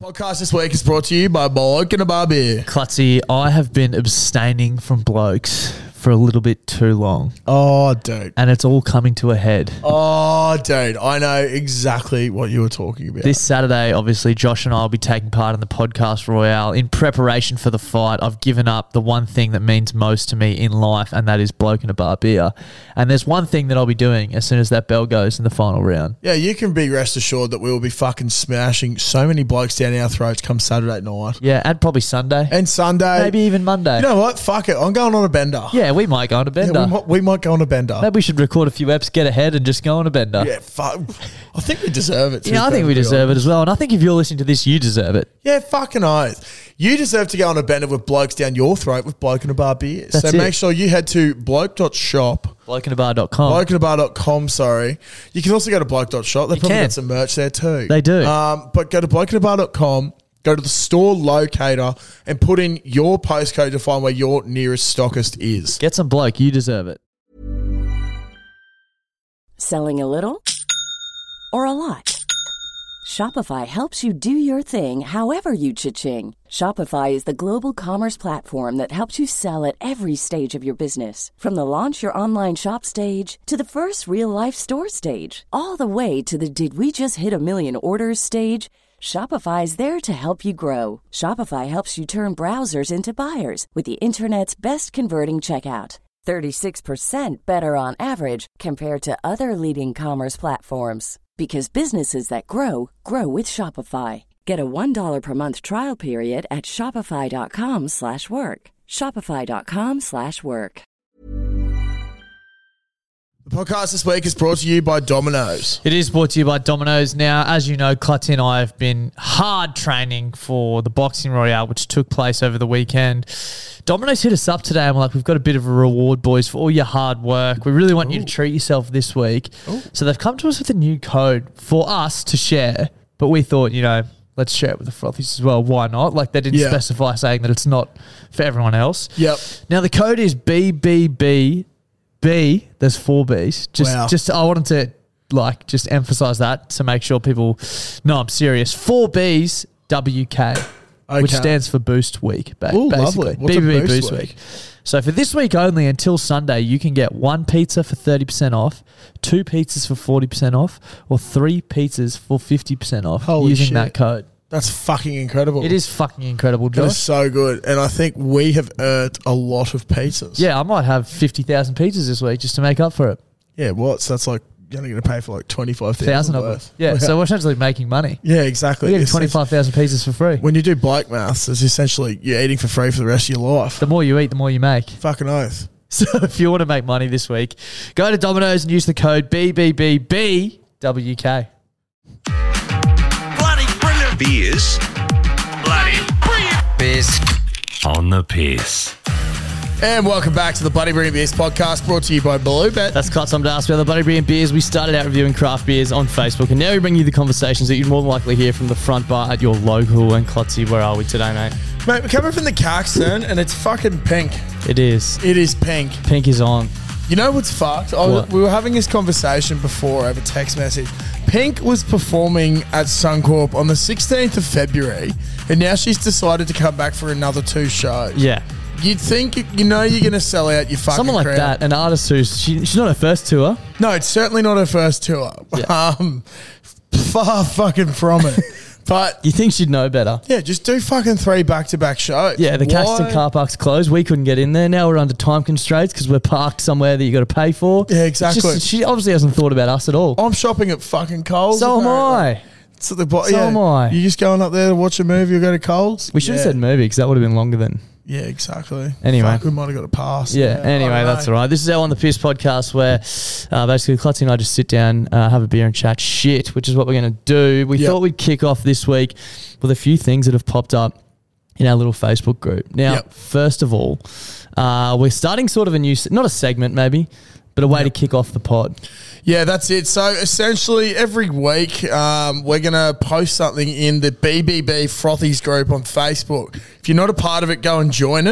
Podcast this week is brought to you by Bloke and a Bar Beer. Clutzy, I have been abstaining from blokes for a little bit too long. Oh, dude. And it's all coming to a head. Oh, dude. I know exactly what you were talking about. This Saturday, obviously, Josh and I will be taking part in the Podcast Royale. In preparation for the fight, I've given up the one thing that means most to me in life, and that is Bloke and a Bar Beer. And there's one thing that I'll be doing as soon as that bell goes in the final round. Yeah, you can be rest assured that we will be fucking smashing so many blokes down our throats come Saturday night. Yeah, and probably Sunday. And Sunday. Maybe even Monday. You know what? Fuck it. I'm going on a bender. Yeah, we might go on a bender. Yeah, we might go on a bender. Maybe we should record a few eps, get ahead, and just go on a bender. Yeah, fuck. I think we deserve it. Yeah, I think we deserve it as well. And I think if you're listening to this, you deserve it. Yeah, fucking oath. You deserve to go on a bender with blokes down your throat with Bloke and a Bar Beer. That's it. Make sure you head to bloke.shop. Blokeandabar.com. Blokeandabar.com, sorry. You can also go to bloke.shop. They probably got some merch there too. They do. But go to blokeandabar.com, go to the store locator and put in your postcode to find where your nearest stockist is. Get some bloke. You deserve it. Selling a little or a lot? Shopify helps you do your thing however you cha-ching. Shopify is the global commerce platform that helps you sell at every stage of your business. From the launch your online shop stage to the first real-life store stage, all the way to the did we just hit a million orders stage. Shopify is there to help you grow. Shopify helps you turn browsers into buyers with the internet's best converting checkout. 36% better on average compared to other leading commerce platforms. Because businesses that grow, grow with Shopify. Get a $1 per month trial period at shopify.com/work. Shopify.com/work. The podcast this week is brought to you by Domino's. It is brought to you by Domino's. Now, as you know, Clutty and I have been hard training for the Boxing Royale, which took place over the weekend. Domino's hit us up today and we're like, we've got a bit of a reward, boys, for all your hard work. We really want you to treat yourself this week. So they've come to us with a new code for us to share, but we thought, let's share it with the Frothies as well. Why not? Like, they didn't specify saying that it's not for everyone else. Yep. Now, the code is BBB. There's 4 B's. Just I wanted to just emphasize that to make sure people know I'm serious. 4 B's WK, which stands for Boost Week. Ooh, basically. lovely. What's BBB a Boost week. So for this week only until Sunday, you can get 1 pizza for 30% off, 2 pizzas for 40% off, or 3 pizzas for 50% off using that code. That's fucking incredible. It is fucking incredible, Josh. That is so good. And I think we have earned a lot of pizzas. Yeah, I might have 50,000 pizzas this week just to make up for it. Yeah, so that's like you're only going to pay for like 25,000 of them. Yeah, so we're essentially making money. Yeah, exactly. You're getting 25,000 pizzas for free. When you do bike maths, it's essentially you're eating for free for the rest of your life. The more you eat, the more you make. Fucking oath. So if you want to make money this week, go to Domino's and use the code BBBBWK. Bloody brilliant beers. Bloody brilliant beers. On the piss. And welcome back to the Bloody Brilliant Beers podcast, brought to you by Bluebet. That's Clutz. I'm Darcy. We are the Bloody Brilliant Beers. We started out reviewing craft beers on Facebook, and now we bring you the conversations that you'd more than likely hear from the front bar at your local. And Clutzy, where are we today, mate? Mate, we're coming from the Caxton, and it's fucking pink. It is. It is pink. Pink is on. You know what's fucked? We were having this conversation before over text message. Pink was performing at Suncorp on the 16th of February, and now she's decided to come back for another 2 shows. Yeah. You'd think, you're going to sell out your fucking Someone like crowd. that, an artist who's... She's not her first tour. No, it's certainly not her first tour. Yeah. Far fucking from it. But you think she'd know better? Yeah, just do fucking 3 back-to-back shows. Yeah, the Caxton car park's closed. We couldn't get in there. Now we're under time constraints because we're parked somewhere that you got to pay for. Yeah, exactly. She obviously hasn't thought about us at all. I'm shopping at fucking Coles. So am I. So am I. You just going up there to watch a movie or go to Coles? We should have said movie because that would have been longer than... Yeah, exactly. Anyway. Fuck, we might have got a pass. Yeah, anyway, that's all right. This is our On The Piss podcast where basically Clutzy and I just sit down, have a beer and chat shit, which is what we're going to do. We thought we'd kick off this week with a few things that have popped up in our little Facebook group. Now, first of all, we're starting sort of a new, not a segment maybe, but a way to kick off the pod. Yeah, that's it. So essentially every week we're going to post something in the BBB Frothies group on Facebook. If you're not a part of it, go and join it.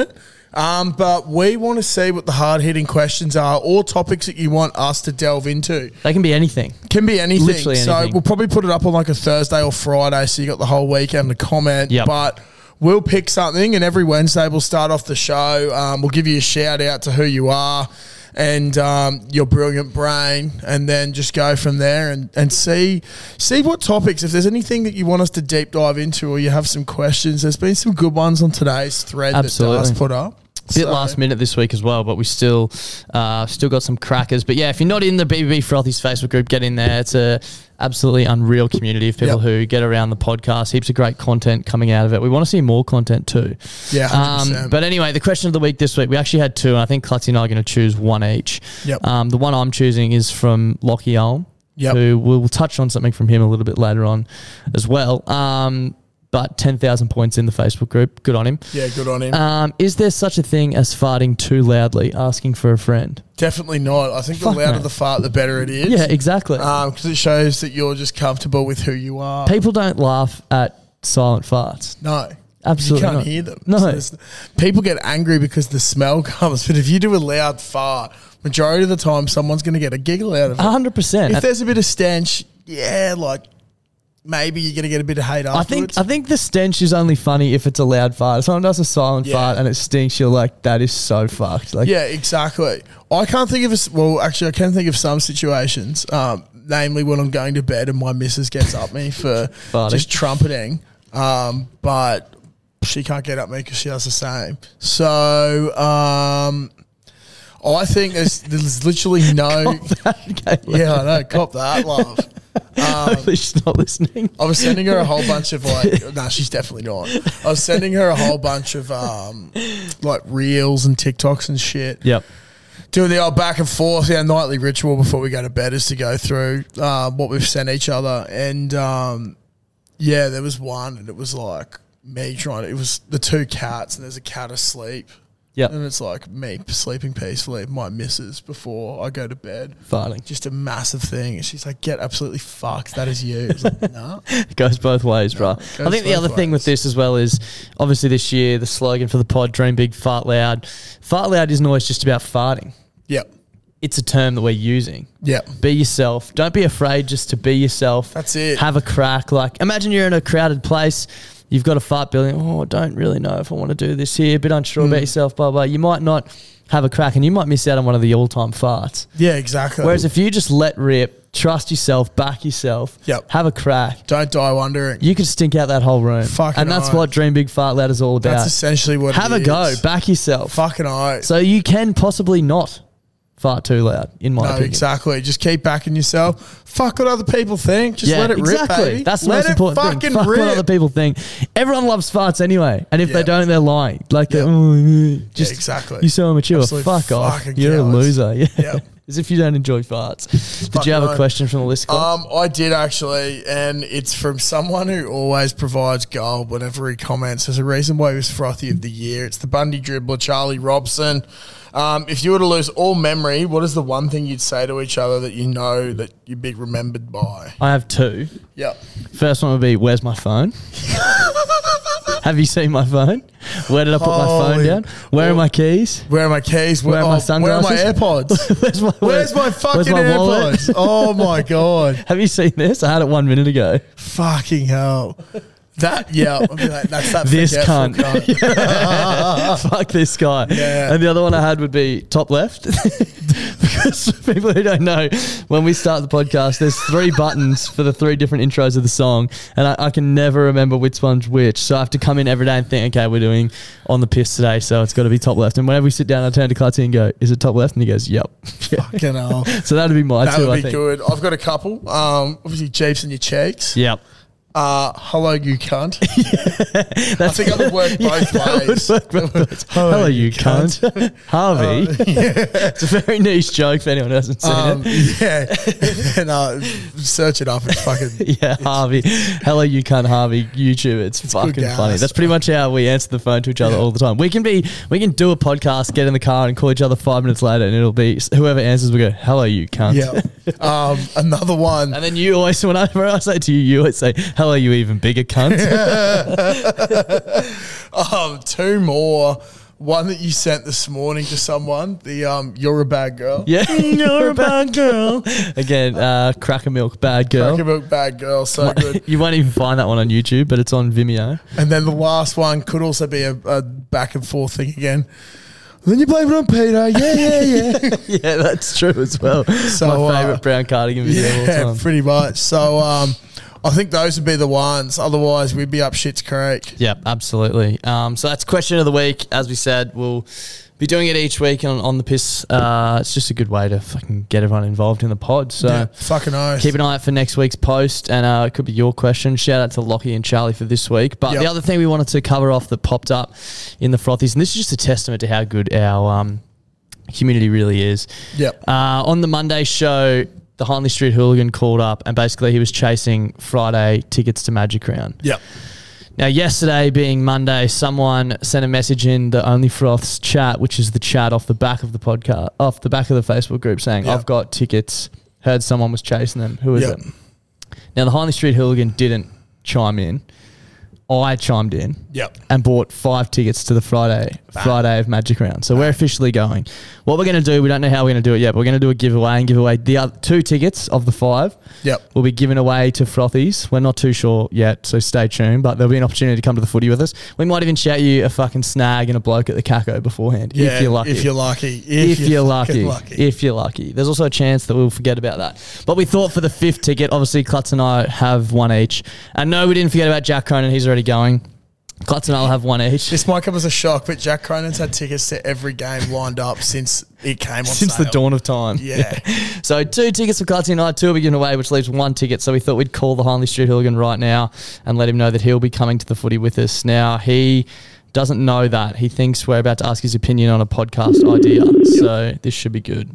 But we want to see what the hard-hitting questions are or topics that you want us to delve into. They can be anything. Can be anything. Literally So anything. we'll probably put it up on like a Thursday or Friday so you got the whole weekend to comment. Yep. But we'll pick something, and every Wednesday we'll start off the show. We'll give you a shout-out to who you are and your brilliant brain, and then just go from there and see what topics, if there's anything that you want us to deep dive into or you have some questions. There's been some good ones on today's thread Absolutely. that Dars put up. Bit last minute this week as well, but we still got some crackers. But yeah, if you're not in the BBB Frothies Facebook group, get in there. It's a absolutely unreal community of people who get around the podcast. Heaps of great content coming out of it. We want to see more content too. Yeah, 100%. But anyway, the question of the week this week, we actually had two, and I think Clutzy and I are going to choose one each. Yep. The one I'm choosing is from Lockie Ulm, Yep. who we'll touch on something from him a little bit later on as well. But 10,000 points in the Facebook group. Good on him. Yeah, good on him. Is there such a thing as farting too loudly, asking for a friend? Definitely not. I think the louder the fart, the better it is. Yeah, exactly. Because it shows that you're just comfortable with who you are. People don't laugh at silent farts. No. Absolutely You can't not. hear them. No. So people get angry because the smell comes, but if you do a loud fart, majority of the time someone's going to get a giggle out of it. 100%. If there's a bit of stench, maybe you're going to get a bit of hate afterwards. I think the stench is only funny if it's a loud fart. If someone does a silent fart and it stinks, you're like, that is so fucked. Like, yeah, exactly. I can't think of I can think of some situations, namely when I'm going to bed and my missus gets up me for just trumpeting, but she can't get up me because she does the same. So I think there's literally no... Yeah, I know, cop that, love. Hopefully she's not listening. I was sending her a whole bunch of she's definitely not. I was sending her a whole bunch of reels and TikToks and shit. Yep. Doing the old back and forth, our nightly ritual before we go to bed is to go through what we've sent each other. And there was one, and it was like me it was the two cats, and there's a cat asleep. Yep. And it's like me sleeping peacefully, my missus, before I go to bed. Farting. Just a massive thing. And she's like, get absolutely fucked. That is you. It's like, no. It goes both ways, bro. I think the other thing with this as well is, obviously this year, the slogan for the pod, dream big, fart loud. Fart loud isn't always just about farting. Yep. It's a term that we're using. Yep. Be yourself. Don't be afraid just to be yourself. That's it. Have a crack. Like, imagine you're in a crowded place. You've got a fart building. Oh, I don't really know if I want to do this here. A bit unsure about yourself, blah, blah. You might not have a crack, and you might miss out on one of the all-time farts. Yeah, exactly. Whereas if you just let rip, trust yourself, back yourself, have a crack. Don't die wondering. You could stink out that whole room. Fucking And that's oath. what Dream Big Fart Loud is all about. That's essentially what Have it a go. is. Back yourself. Fucking oath. So you can possibly not fart too loud, in my opinion. Exactly. Just keep backing yourself. Fuck what other people think. Just let it rip, baby. That's the let most important thing. fucking Fuck rip. what other people think. Everyone loves farts anyway, and if they don't, they're lying. Like, they're, just exactly. You're so immature. Absolute Fuck off. fucking You're cowards. a loser. Yeah. Yep. As if you don't enjoy farts. Did you have a question from the list? I did actually, and it's from someone who always provides gold whenever he comments. There's a reason why he was Frothy of the Year. It's the Bundy dribbler, Charlie Robson. If you were to lose all memory, what is the one thing you'd say to each other that you know that you'd be remembered by? I have two. Yep. First one would be, where's my phone? Have you seen my phone? Where did I put my phone down? Where are my keys? Where are my keys? Where are my Where are my sunglasses? AirPods? Where's my fucking my wallet? AirPods? Oh my God. Have you seen this? I had it 1 minute ago. Fucking hell. That's that This forgetful cunt. Fuck this guy. Yeah. And the other one I had would be top left. Because for people who don't know, when we start the podcast, there's 3 buttons for the 3 different intros of the song, and I can never remember which one's which. So I have to come in every day and think, okay, we're doing On the Piss today, so it's got to be top left. And whenever we sit down, I turn to Clutzy and go, is it top left? And he goes, yep. Fucking hell. So that'd be my That two, would I be think. good. I've got a couple. Obviously, Jeeps in your cheeks. Yep. Hello, you cunt. I think I would work both ways. Hello, you cunt. Harvey. It's a very niche joke for anyone who hasn't seen it. Yeah. And search it up. It's fucking... Yeah, Harvey. Hello, you cunt, Harvey. YouTube. It's fucking good funny. gas. That's pretty much how we answer the phone to each other all the time. We can do a podcast, get in the car, and call each other 5 minutes later, and it'll be whoever answers will go, "Hello, you cunt." Yeah. Another one. And then you always, whenever I say to you, you always say, "Hello, you even bigger cunt." 2 more. one that you sent this morning to someone, the you're a bad girl. Yeah, you're a bad girl. Again, Cracker Milk, bad girl. Cracker Milk, bad girl, so good. You won't even find that one on YouTube, but it's on Vimeo. And then the last one could also be a back and forth thing again. Then you blame it on Peter. Yeah. Yeah, that's true as well. So, my favourite brown cardigan video of all Yeah, time. pretty much. So I think those would be the ones. Otherwise, we'd be up shit's creek. Yeah, absolutely. So that's question of the week. As we said, we'll be doing it each week on the piss. It's just a good way to fucking get everyone involved in the pod. So Yeah, fucking oath. keep an eye out for next week's post, and it could be your question. Shout out to Lockie and Charlie for this week. But Yep. the other thing we wanted to cover off that popped up in the frothies, and this is just a testament to how good our community really is. Yep. On the Monday show, the Hindley Street Hooligan called up, and basically he was chasing Friday tickets to Magic Round. Yep. Now, yesterday being Monday, someone sent a message in the Only Froths chat, which is the chat off the back of the podcast, off the back of the Facebook group, saying, Yep. I've got tickets, heard someone was chasing them. Who is Yep. it? Now, the Hindley Street Hooligan didn't chime in. I chimed in Yep. and bought 5 tickets to the Friday of Magic Round. So we're officially going. What we're going to do, we don't know how we're going to do it yet, but we're going to do a giveaway and give away the other 2 tickets of the 5. Yep. Will be given away to Frothies. We're not too sure yet, so stay tuned, but there'll be an opportunity to come to the footy with us. We might even shout you a fucking snag and a bloke at the Caco beforehand, Yeah, if you're lucky. If you're lucky. If you're fucking lucky. If you're lucky. There's also a chance that we'll forget about that. But we thought for the 5th ticket, obviously Klutz and I have 1 each. And no, we didn't forget about Jack Cronin. He's already going. Klutz and I will have 1 each. This might come as a shock, but Jack Cronin's had tickets to every game lined up since it came on Since sale. the dawn of time. Yeah. So 2 tickets for Klutzy and I, 2 will be given away, which leaves 1 ticket. So we thought we'd call the Hindley Street Hooligan right now and let him know that he'll be coming to the footy with us. Now, he doesn't know that. He thinks we're about to ask his opinion on a podcast idea. So this should be good.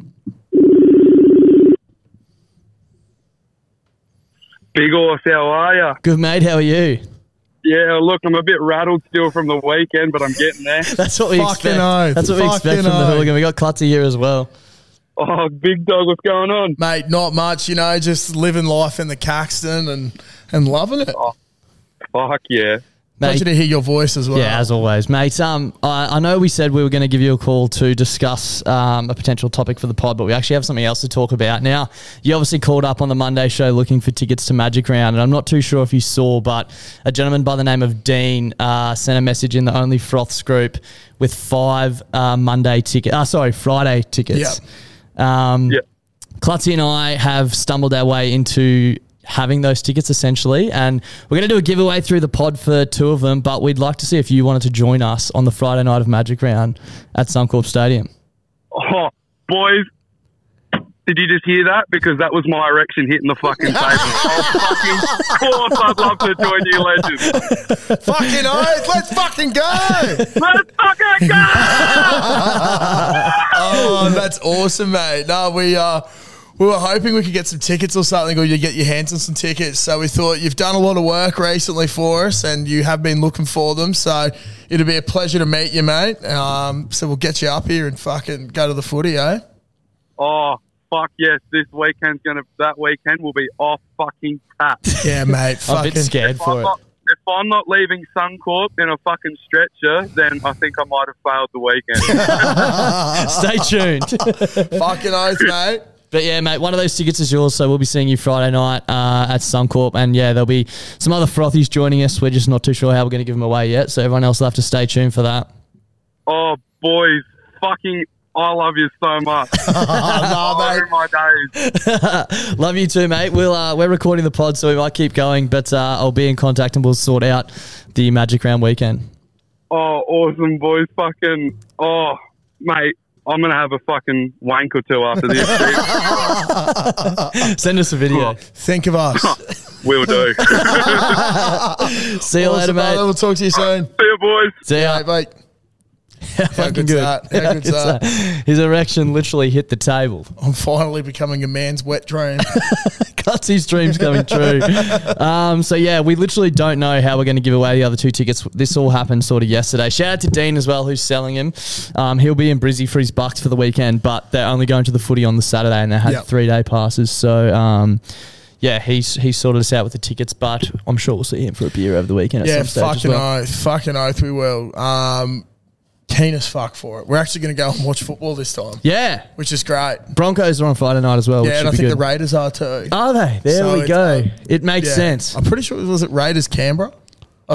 Big Horse, how are ya? Good, mate. How are you? Yeah, look, I'm a bit rattled still from the weekend, but I'm getting there. That's what we Fucking expect. oath. That's what we expect Fucking from the oath. Hooligan. We got Klutzy here as well. Oh, big dog, what's going on? Mate, not much, just living life in the Caxton and loving it. Fuck yeah. Pleasure to hear your voice as well. Yeah, as always, mate. I know we said we were going to give you a call to discuss a potential topic for the pod, but we actually have something else to talk about. Now, you obviously called up on the Monday show looking for tickets to Magic Round, and I'm not too sure if you saw, but a gentleman by the name of Dean sent a message in the Only Froths group with 5 Friday tickets. Yeah. Klutzy and I have stumbled our way into having those tickets essentially, and we're going to do a giveaway through the pod for 2 of them, but we'd like to see if you wanted to join us on the Friday night of Magic Round at Suncorp Stadium. Oh, boys, did you just hear that? Because that was my erection hitting the fucking table. Oh, fucking course I'd love to join you, legends. Fucking oath. Let's fucking go. Let's fucking go! Oh, that's awesome, mate. No, we were hoping we could get some tickets or something, or you get your hands on some tickets. So we thought you've done a lot of work recently for us, and you have been looking for them. So it'll be a pleasure to meet you, mate. So we'll get you up here and fucking go to the footy, eh? Oh, fuck yes, that weekend will be off fucking tap. Yeah, mate. I'm a bit scared for it. If I'm not leaving Suncorp in a fucking stretcher, then I think I might have failed the weekend. Stay tuned. Fucking oath, mate. But yeah, mate, one of those tickets is yours, so we'll be seeing you Friday night at Suncorp. And yeah, there'll be some other frothies joining us. We're just not too sure how we're going to give them away yet, so everyone else will have to stay tuned for that. Oh, boys, fucking, I love you so much. No, mate. my days. Love you too, mate. We're recording the pod, so we might keep going, but I'll be in contact and we'll sort out the Magic Round weekend. Oh, awesome, boys. Fucking, oh, mate. I'm going to have a fucking wank or 2 after this. Send us a video. Think of us. Will do. See you later, Awesome, mate. brother. We'll talk to you soon. See you, boys. See ya. Mate, mate. How Fucking good's good. that? How good's that? His erection literally hit the table. I'm finally becoming a man's wet dream. Klutzy's dreams coming true. So yeah, we literally don't know how we're going to give away the other 2 tickets. This all happened sort of yesterday. Shout out to Dean as well, who's selling him. He'll be in Brizzy for his Bucks for the weekend, but they're only going to the footy on the Saturday, and they had 3-day passes. So yeah, he's sorted us out with the tickets, but I'm sure we'll see him for a beer over the weekend at some stage as well. Fucking oath we will. keen as fuck for it. We're actually going to go and watch football this time, Yeah. which is great. Broncos are on Friday night as well. which Yeah, and should I be think good. the Raiders are too. Are they? There So we it's, go. It makes Yeah. sense. I'm pretty sure, was it Raiders Canberra? I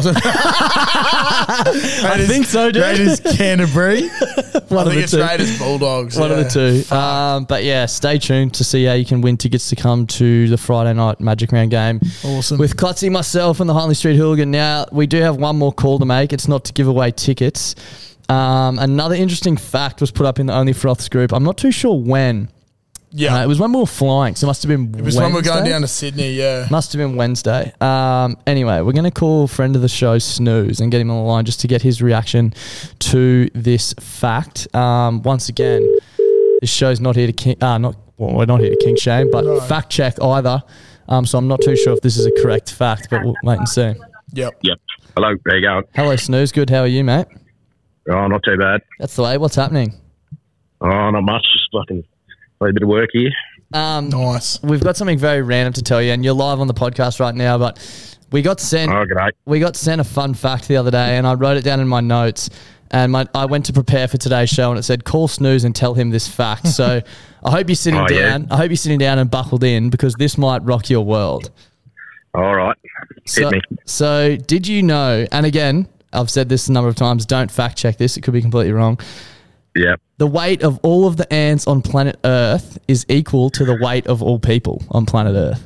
think so, dude. Raiders Canterbury. One I of think the it's two. Raiders Bulldogs. One of the two. But yeah, stay tuned to see how you can win tickets to come to the Friday night Magic Round game. Awesome. With Clutzy, myself, and the Hartley Street Hooligan. Now, we do have one more call to make. It's not to give away tickets. Another interesting fact was put up in the Only Froths group. I'm not too sure when. Yeah. It was when we were flying, so it must have been It was when we were going down to Sydney, yeah. Must have been Wednesday. Anyway, we're going to call friend of the show, Snooze, and get him on the line just to get his reaction to this fact. Once again, this show's not here to we're not here to kink shame, but fact check either. So I'm not too sure if this is a correct fact, but we'll wait and see. Yep. Yep. Hello, there you go. Hello, Snooze. Good. How are you, mate? Oh, not too bad. That's the way. What's happening? Oh, not much. Just fucking a bit of work here. Nice. We've got something very random to tell you, and you're live on the podcast right now, but we got sent Oh, g'day. a fun fact the other day, and I wrote it down in my notes, and I went to prepare for today's show, and it said, call Snooze and tell him this fact. So I hope you're sitting Oh, yeah. down. I hope you're sitting down and buckled in, because this might rock your world. All right. Hit me. So did you know, and again, I've said this a number of times, don't fact check this, it could be completely wrong. Yep. The weight of all of the ants on planet Earth is equal to the weight of all people on planet Earth.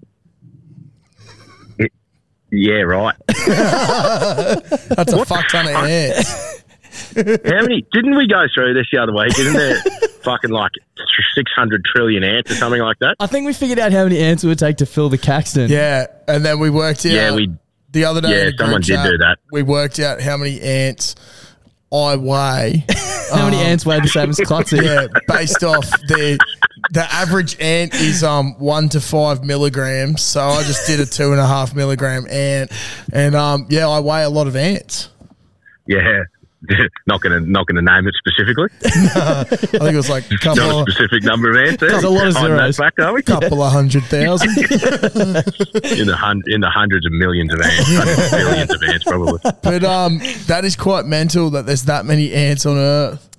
Yeah, right. That's a fuck ton of ants. How many? Didn't we go through this the other week? Isn't there fucking like 600 trillion ants or something like that? I think we figured out how many ants it would take to fill the Caxton. Yeah, and then we worked out. Yeah, the other day. yeah, in the group someone did chat, do that. We worked out how many ants I weigh. How many ants weigh the same as Clutzy? Yeah, based off the average ant is 1 to 5 milligrams. So I just did a 2.5 milligram ant, and I weigh a lot of ants. Yeah. Not gonna name it specifically. I think it was like a Not couple a specific number of ants. There's a lot of On that zeros. fact, are we? couple of 100,000. In the hundreds of millions of ants, billions of ants probably. But that is quite mental that there's that many ants on Earth.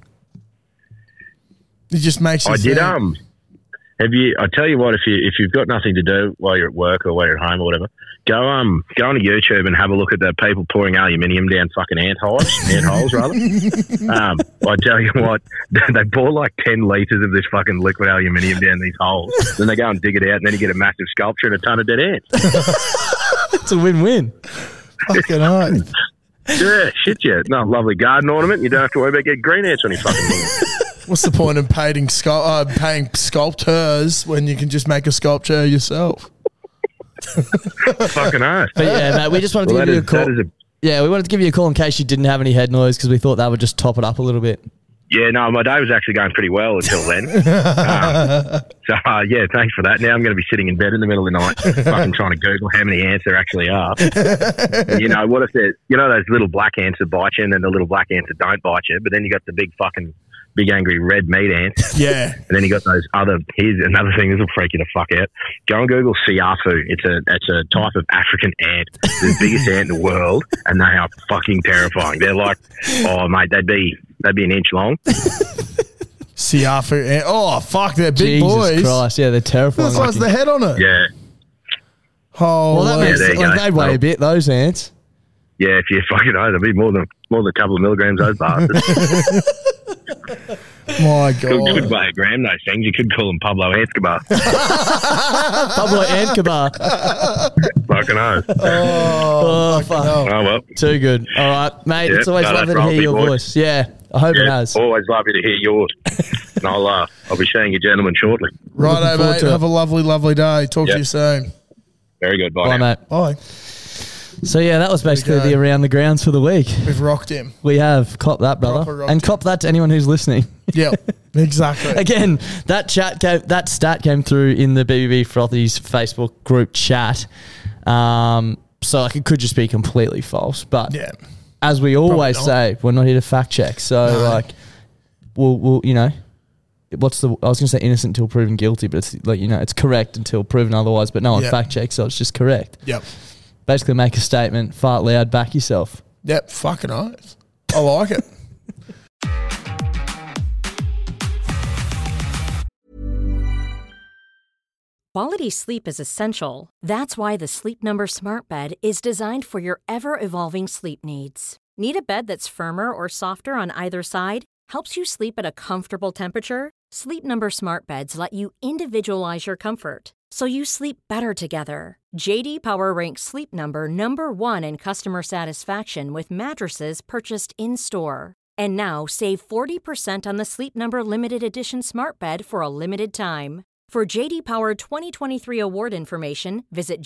It just makes you I did think. Have you? I tell you what, if you've got nothing to do while you're at work or while you're at home or whatever, go onto YouTube and have a look at the people pouring aluminium down fucking ant holes rather. I tell you what, they pour like 10 litres of this fucking liquid aluminium down these holes. Then they go and dig it out, and then you get a massive sculpture and a ton of dead ants. It's a win-win. Fucking hell. Yeah, shit, yeah. No, lovely garden ornament. You don't have to worry about getting green ants on your fucking wall. What's the point of paying sculptors when you can just make a sculpture yourself? Fucking earth. But yeah, mate, we just wanted to Well, give you a call. that is a Yeah, we wanted to give you a call in case you didn't have any head noise, because we thought that would just top it up a little bit. Yeah, no, my day was actually going pretty well until then. Yeah, thanks for that. Now I'm going to be sitting in bed in the middle of the night fucking trying to Google how many ants there actually are. And, what if they're, those little black ants that bite you and then the little black ants that don't bite you, but then you got the big angry red meat ants. Yeah. And then you got those here's another thing, this will freak you the fuck out. Go and Google siafu. It's a type of African ant, the biggest ant in the world, and they are fucking terrifying. They're like, oh mate, they'd be an inch long. Siafu ant. Oh, fuck, they're big Jesus boys. Christ, yeah, they're terrifying. That's like the head on it. Yeah. Oh, Well, that makes there sense. you Like, go. they weigh a bit, those ants. Yeah, if you fucking know, there'll be more than a couple of milligrams, those bastards. my Could God. weigh a gram, those things. You could call them Pablo Escobar. Pablo Escobar. Fucking oath. Oh, fuck. Oh, well. Too good. All right, mate. Yeah, It's always no, lovely that's to hear right, your big boy. voice. Yeah, I hope it Yeah, has. always lovely to hear yours. And I'll be seeing you gentlemen shortly. Righto, forward mate. to it. Have a lovely, lovely day. Talk to Yep. you soon. Very good. Bye, Bye, now. mate. Bye. So, yeah, that was basically go. the Around the Grounds for the week. We've rocked him. We have. Cop that, Proper brother. rocked And him. cop that to anyone who's listening. Yep, exactly. Again, that stat came through in the BBB Frothies Facebook group chat. So like, it could just be completely false. But Yeah. as we always not. say, we're not here to fact check. So No. like, we'll I was going to say innocent until proven guilty, but it's like, it's correct until proven otherwise. But no one Yep. fact checks, so it's just correct. Yep. Basically, make a statement, fart loud, back yourself. Yep. Fucking oath. I like it. quality sleep is essential. That's why the Sleep Number Smart Bed is designed for your ever-evolving sleep needs. Need a bed that's firmer or softer on either side? Helps you sleep at a comfortable temperature? Sleep Number Smart Beds let you individualize your comfort, so you sleep better together. JD Power ranks Sleep Number number 1 in customer satisfaction with mattresses purchased in-store. And now, save 40% on the Sleep Number Limited Edition Smart Bed for a limited time. For JD Power 2023 award information, visit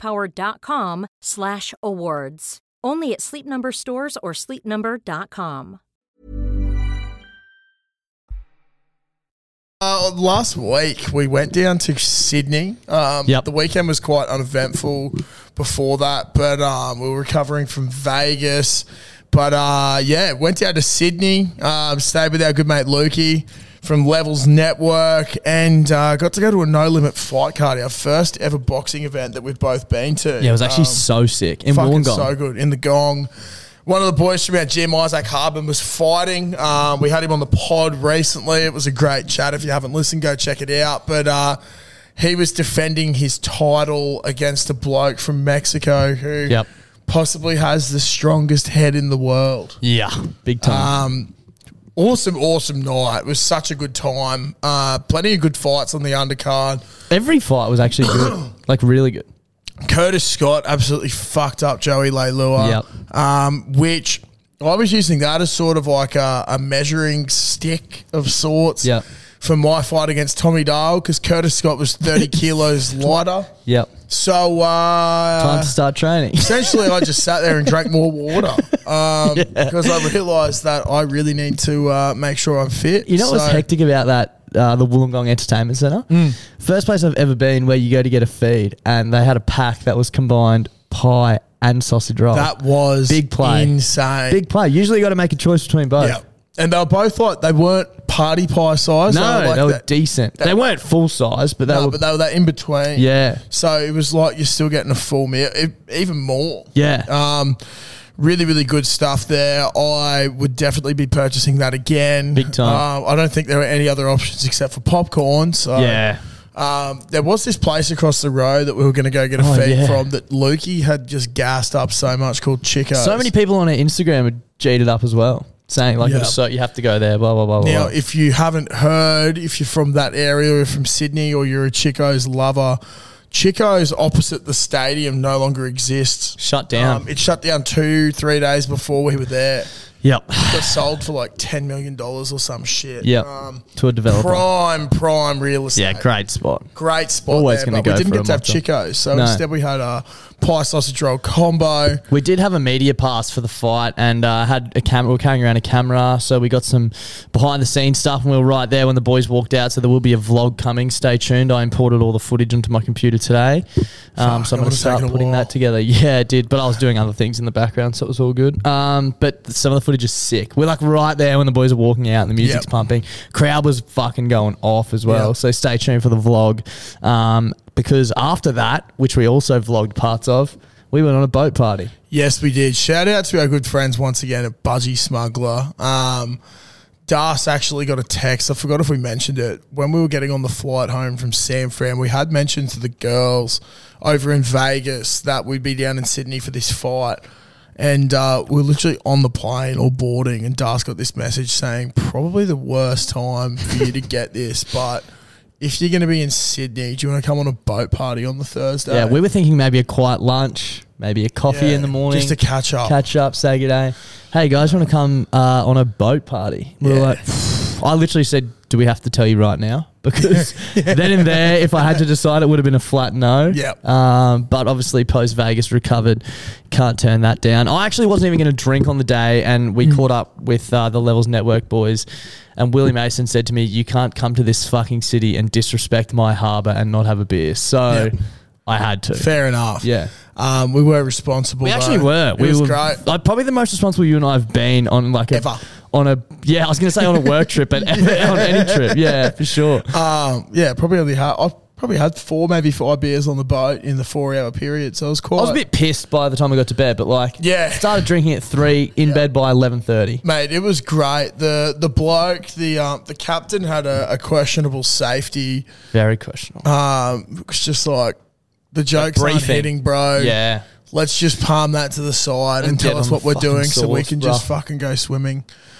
jdpower.com/awards. Only at Sleep Number stores or sleepnumber.com. Last week we went down to Sydney. The weekend was quite uneventful before that, but we were recovering from Vegas. But went down to Sydney, stayed with our good mate Lukey from Levels Network, and got to go to a No Limit Fight Card, our first ever boxing event that we've both been to. Yeah, it was actually so sick. In fucking Wollongong. So good. In the Gong. One of the boys from our gym, Isaac Harbin, was fighting. We had him on the pod recently. It was a great chat. If you haven't listened, go check it out. But he was defending his title against a bloke from Mexico who possibly has the strongest head in the world. Yeah, big time. Awesome night. It was such a good time. Plenty of good fights on the undercard. Every fight was actually good, like really good. Curtis Scott absolutely fucked up Joey Leilua, which I was using that as sort of like a measuring stick of sorts for my fight against Tommy Dale, because Curtis Scott was 30 kilos lighter. Yep. So time to start training. Essentially, I just sat there and drank more water because I realised that I really need to make sure I'm fit. You know what's hectic about that? The Wollongong Entertainment Centre. First place I've ever been where you go to get a feed, and they had a pack that was combined pie and sausage roll. That was big play. Insane. Big play. Usually you got to make a choice between both. Yeah. And they were both like, they weren't party pie size. No, they were that, decent. They weren't full size, but they were. But they were that in between. Yeah. So it was like you're still getting a full meal, even more. Yeah. Really good stuff there. I would definitely be purchasing that again. Big time. I don't think there were any other options except for popcorn. So yeah. There was this place across the road that we were going to go get a feed from that Lukey had just gassed up so much, called Chico's. So many people on our Instagram had G'd it up as well, saying like, so you have to go there, blah, blah, blah. Now, blah. if you haven't heard, if you're from that area or from Sydney or you're a Chico's lover, Chico's opposite the stadium no longer exists. Shut down. It shut down 2-3 days before we were there. Yep. It got sold for like $10 million or some shit. Yep. To a developer. Prime real estate. Yeah, great spot. Great spot. Always there, going to go. We didn't for get to have Chico's, so instead we had a pie sausage roll combo. We did have a media pass for the fight, and had a camera. We were carrying around a camera, so we got some behind the scenes stuff, and we were right there when the boys walked out. So there will be a vlog coming. Stay tuned. I imported all the footage into my computer today, so I'm going to start putting that together. Yeah, it did, but I was doing other things in the background, so it was all good. But some of the footage is sick. We're like right there when the boys are walking out and the music's pumping. Crowd was fucking going off as well. So stay tuned for the vlog. Because after that, which we also vlogged parts of, we went on a boat party. Yes, we did. Shout out to our good friends once again at Budgie Smuggler. Das actually got a text. I forgot if we mentioned it. When we were getting on the flight home from San Fran, we had mentioned to the girls over in Vegas that we'd be down in Sydney for this fight. And we're literally on the plane or boarding, and Das got this message saying, probably the worst time for you to get this, but if you're going to be in Sydney, do you want to come on a boat party on the Thursday? Yeah, we were thinking maybe a quiet lunch, maybe a coffee in the morning. Just to catch up. Catch up, say good day. Hey, guys, want to come on a boat party? We were like, I literally said, do we have to tell you right now? Because then and there, if I had to decide, it would have been a flat no. Yep. But obviously, post-Vegas recovered. Can't turn that down. I actually wasn't even going to drink on the day, and we caught up with the Levels Network boys, and Willie Mason said to me, you can't come to this fucking city and disrespect my harbour and not have a beer. So I had to. Fair enough. Yeah. We were responsible. We actually were. It was great. Like, probably the most responsible you and I have been on like ever. I was going to say on a work trip, but on any trip. Yeah, for sure. Probably only probably had 4, maybe 5 beers on the boat in the 4-hour period. So it was quite. I was a bit pissed by the time I got to bed, but started drinking at 3, in bed by 11:30. Mate, it was great. The bloke, the captain had a questionable safety. Very questionable. It was just like the jokes aren't hitting, bro. Yeah. Let's just palm that to the side and tell us what we're doing so we can just fucking go swimming.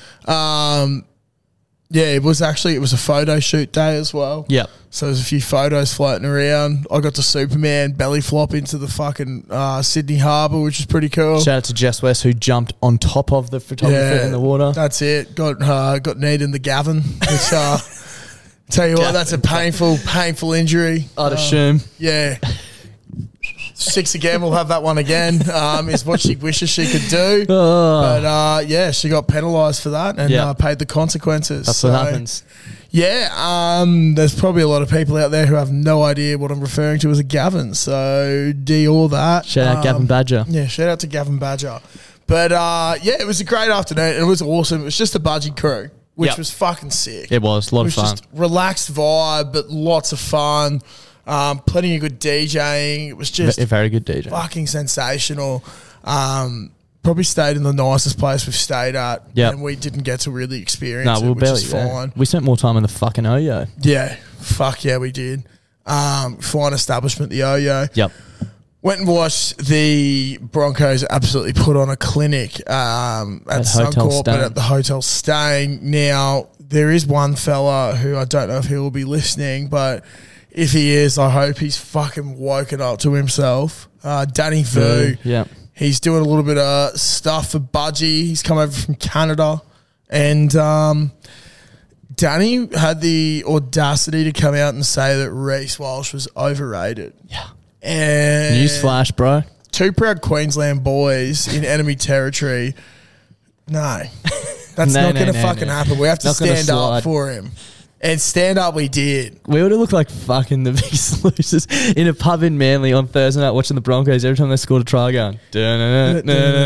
It was a photo shoot day as well. Yep. So there's a few photos floating around. I got to Superman belly flop into the fucking Sydney Harbour, which is pretty cool. Shout out to Jess West, who jumped on top of the photographer in the water. That's it. Got kneed in the Gavin. Which, tell you what, that's a painful injury. I'd assume. Yeah. 6 again, we'll have that one again, is what she wishes she could do. But, she got penalised for that and paid the consequences. That's what happens. Yeah, there's probably a lot of people out there who have no idea what I'm referring to as a Gavin, so all that. Shout out Gavin Badger. Yeah, shout out to Gavin Badger. But, it was a great afternoon. It was awesome. It was just a budgie crew, which was fucking sick. It was a lot of fun. Just relaxed vibe, but lots of fun. Plenty of good DJing. It was just a very good DJ. Fucking sensational. Probably stayed in the nicest place we've stayed at. Yep. And we didn't get to really experience it, which barely is fine. We spent more time in the fucking Oyo. Yeah. Fuck yeah, we did. Fine establishment, the Oyo. Yep. Went and watched the Broncos absolutely put on a clinic at Suncorp, but at the Hotel Stain. Now, there is one fella who I don't know if he will be listening, but if he is, I hope he's fucking woken up to himself. Danny Vu. Yeah. He's doing a little bit of stuff for Budgie. He's come over from Canada. And Danny had the audacity to come out and say that Reece Walsh was overrated. Yeah. And newsflash, bro. 2 proud Queensland boys in enemy territory. No. That's not going to fucking happen. We have to stand up for him. And stand up we did. We would have looked like fucking the biggest losers in a pub in Manly on Thursday night watching the Broncos every time they scored a try going. You got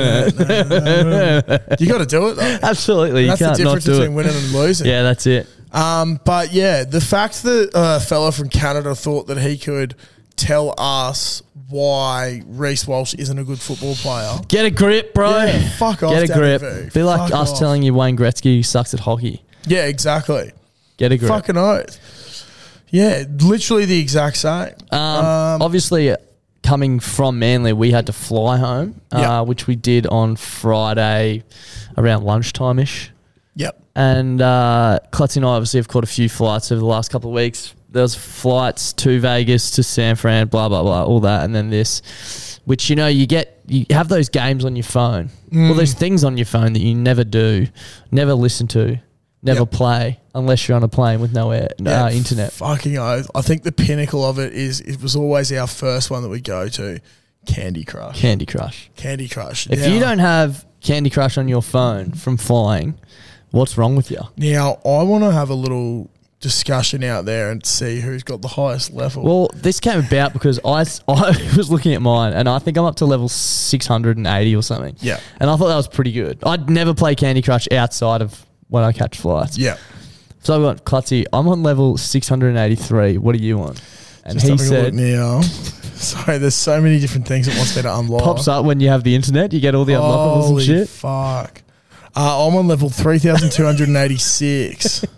to do it though. Absolutely. That's the difference between winning and losing. Yeah, that's it. But yeah, the fact that a fella from Canada thought that he could tell us why Reece Walsh isn't a good football player. Get a grip, bro. Yeah, fuck off. Get a grip. Danny Be like us telling you Wayne Gretzky sucks at hockey. Yeah, exactly. Get a grip. Fucking oath. Yeah, literally the exact same. Obviously, coming from Manly, we had to fly home, which we did on Friday around lunchtime-ish. Yep. And Klutzy and I obviously have caught a few flights over the last couple of weeks. There was flights to Vegas, to San Fran, blah, blah, blah, all that. And then this, which, you have those games on your phone. Well, there's things on your phone that you never do, never listen to, never play unless you're on a plane with no internet. Fucking oath. I think the pinnacle of it was always our first one that we go to, Candy Crush. Candy Crush. If you don't have Candy Crush on your phone from flying, what's wrong with you? Now, I want to have a little discussion out there and see who's got the highest level. Well, this came about because I was looking at mine and I think I'm up to level 680 or something. Yeah. And I thought that was pretty good. I'd never play Candy Crush outside of when I catch flights. Yeah. So I got Klutzy, I'm on level 683. What are you on? And he said, now. Sorry, there's so many different things it wants me to unlock. Pops up when you have the internet. You get all the unlockables and shit. Fuck. I'm on level 3,286.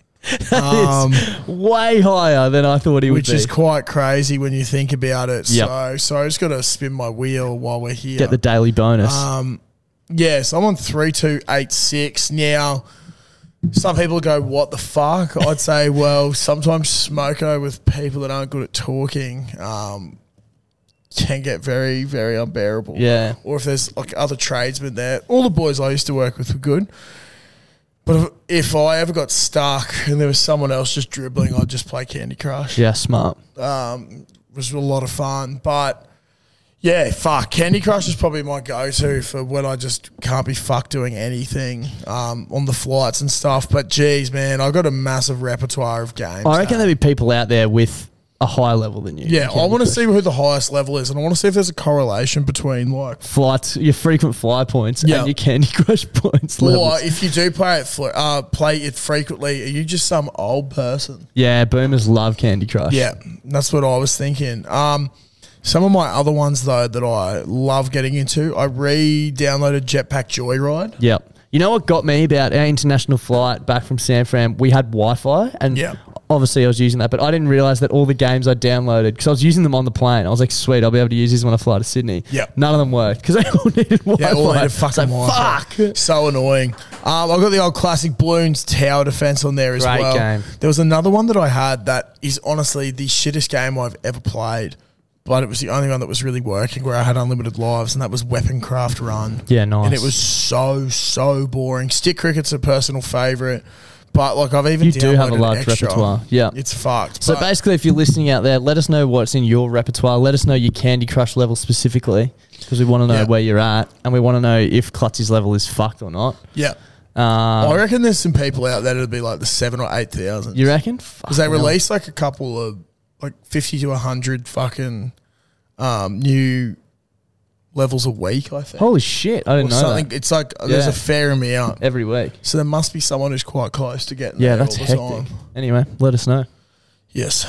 Way higher than I thought he would be. Which is quite crazy when you think about it. Yep. So I just got to spin my wheel while we're here. Get the daily bonus. Yes, I'm on 3,286 now. Some people go, what the fuck? I'd say, well, sometimes smoko with people that aren't good at talking can get very, very unbearable. Yeah. Or if there's like other tradesmen there. All the boys I used to work with were good. But if I ever got stuck and there was someone else just dribbling, I'd just play Candy Crush. Yeah, smart. It was a lot of fun. But yeah, fuck. Candy Crush is probably my go-to for when I just can't be fucked doing anything on the flights and stuff. But geez, man, I've got a massive repertoire of games. I reckon there'll be people out there with a higher level than you. Yeah, I want to see who the highest level is, and I want to see if there's a correlation between like flights, your frequent fly points, Yeah. and your Candy Crush points or levels. if you do play it frequently, are you just some old person? Yeah, boomers love Candy Crush. Yeah, that's what I was thinking. Some of my other ones though that I love getting into, I re-downloaded Jetpack Joyride. Yep. You know what got me about our international flight back from San Fran? We had Wi-Fi, and Yeah. obviously I was using that, but I didn't realise that all the games I downloaded, because I was using them on the plane, I was like, sweet, I'll be able to use these when I fly to Sydney. Yep. None of them worked, because they all needed Wi-Fi. Yeah, all needed It's fucking like, Wi-Fi. fuck! So annoying. I've got the old classic Bloons Tower Defense on there as Great well. game. There was another one that I had that is honestly the shittest game I've ever played, but it was the only one that was really working where I had unlimited lives, and that was Weaponcraft Run. Yeah, nice. And it was so boring. Stick cricket's a personal favourite, but like I've even You do have a downloaded large extra. repertoire. Yeah. It's fucked. So but basically, if you're listening out there, let us know what's in your repertoire. Let us know your Candy Crush level specifically, because we want to know Yeah. where you're at, and we want to know if Clutzy's level is fucked or not. yeah. I reckon there's some people out there that'll be like the 7,000 or 8,000. You reckon? Because they Fucking hell. release like a couple of like 50 to 100 fucking new levels a week, I think. Holy shit! I didn't Or know something. that. It's like there's Yeah. a fair amount. Every week. So there must be someone who's quite close to getting Yeah, there that's all the hectic. time. Anyway, let us know. Yes.